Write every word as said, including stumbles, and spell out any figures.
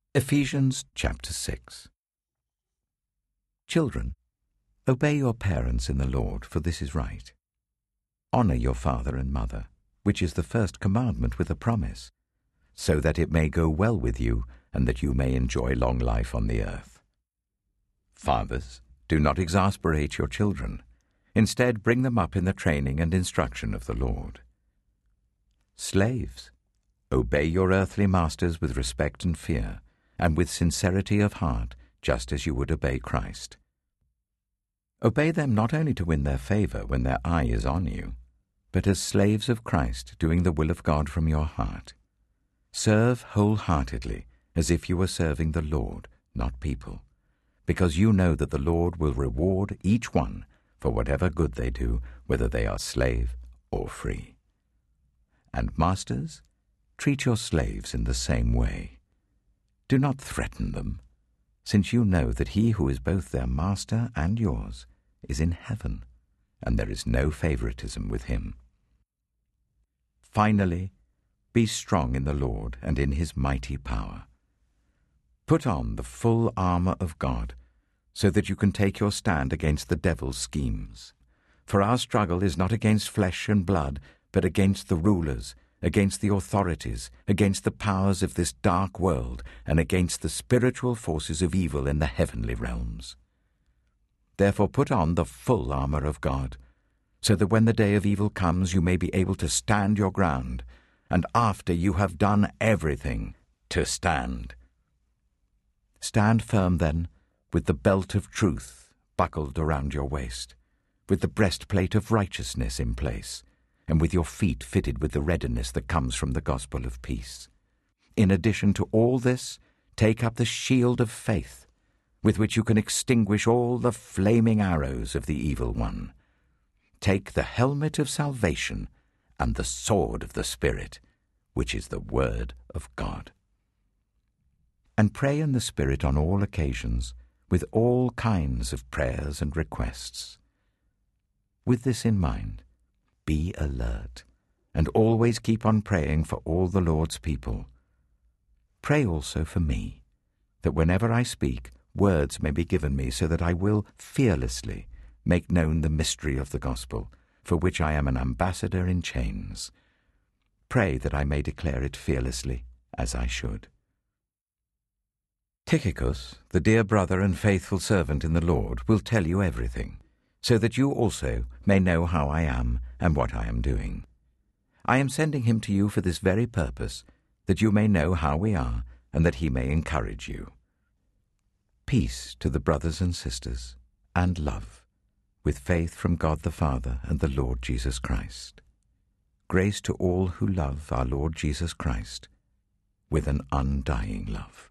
Ephesians chapter six. Children, obey your parents in the Lord, for this is right. Honor your father and mother, which is the first commandment with a promise, so that it may go well with you and that you may enjoy long life on the earth. Fathers, do not exasperate your children. Instead, bring them up in the training and instruction of the Lord. Slaves, obey your earthly masters with respect and fear, and with sincerity of heart, just as you would obey Christ. Obey them not only to win their favor when their eye is on you, but as slaves of Christ, doing the will of God from your heart. Serve wholeheartedly, as if you were serving the Lord, not people, because you know that the Lord will reward each one for whatever good they do, whether they are slave or free. And masters, treat your slaves in the same way. Do not threaten them, since you know that he who is both their master and yours is in heaven, and there is no favoritism with him. Finally, be strong in the Lord and in his mighty power. Put on the full armor of God, so that you can take your stand against the devil's schemes. For our struggle is not against flesh and blood, but against the rulers, against the authorities, against the powers of this dark world, and against the spiritual forces of evil in the heavenly realms. Therefore put on the full armor of God, so that when the day of evil comes you may be able to stand your ground, and after you have done everything, to stand. Stand firm then, with the belt of truth buckled around your waist, with the breastplate of righteousness in place, and with your feet fitted with the readiness that comes from the gospel of peace. In addition to all this, take up the shield of faith, with which you can extinguish all the flaming arrows of the evil one. Take the helmet of salvation and the sword of the Spirit, which is the word of God. And pray in the Spirit on all occasions, with all kinds of prayers and requests. With this in mind, be alert, and always keep on praying for all the Lord's people. Pray also for me, that whenever I speak, words may be given me, so that I will fearlessly make known the mystery of the gospel, for which I am an ambassador in chains. Pray that I may declare it fearlessly, as I should. Tychicus, the dear brother and faithful servant in the Lord, will tell you everything, so that you also may know how I am and what I am doing. I am sending him to you for this very purpose, that you may know how we are, and that he may encourage you. Peace to the brothers and sisters, and love, with faith from God the Father and the Lord Jesus Christ. Grace to all who love our Lord Jesus Christ with an undying love.